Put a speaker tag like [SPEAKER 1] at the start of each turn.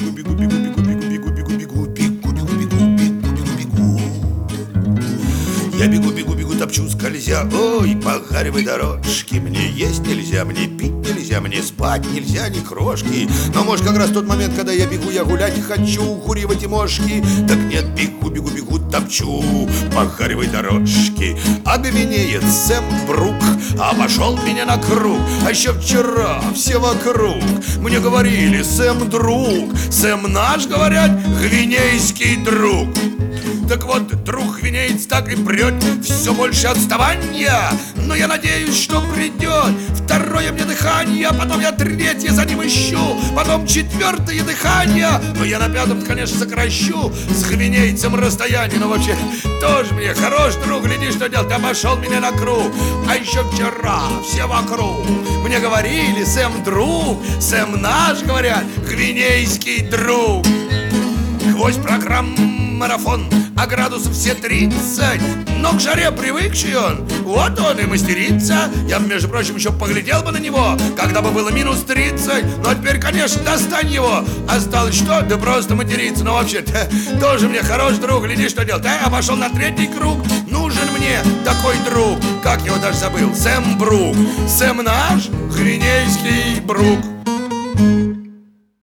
[SPEAKER 1] бегу, бегу, бегу, бегу, бегу, бегу, бегу, бегу, бегу, бегу, бегу, бегу, бегу, бегу. Я бегу, бегу, бегу, топчу, скользя, ой, по гаревой дорожке. Мне есть нельзя, мне пить нельзя, мне спать нельзя, ни крошки. Но может как раз тот момент, когда я бегу, я гулять хочу, куривать и мошки. Так нет, бегу, бегу, бегу, топчу по гаревой дорожке. Огвенеет Сэм Брук, обошел меня на круг. А еще вчера все вокруг мне говорили: Сэм друг, Сэм наш, говорят, гвинейский друг. Так вот, друг гвинеец так и прет, все больше отставания. Но я надеюсь, что придет второе мне дыхание, потом я третье за ним ищу, потом четвертое дыхание. Но я на пятом, конечно, сокращу с гвинейцем расстояние. Но вообще тоже мне хорош друг, гляди, что делать, обошел меня на круг. А еще вчера все вокруг мне говорили: Сэм друг, Сэм наш, говорят, гвинейский друг. Гвоздь программ марафон, а градусов все 30. Но к жаре привыкший он, вот он и мастерится. Я бы, между прочим, еще поглядел бы на него, когда бы было минус 30. Но теперь, конечно, достань его. Осталось что? Да просто материться. Но вообще-то тоже мне хороший друг, гляди, что делать. Обошел на третий круг. Нужен мне такой друг, как его даже забыл, Сэм Брук. Сэм наш, гвинейский Брук.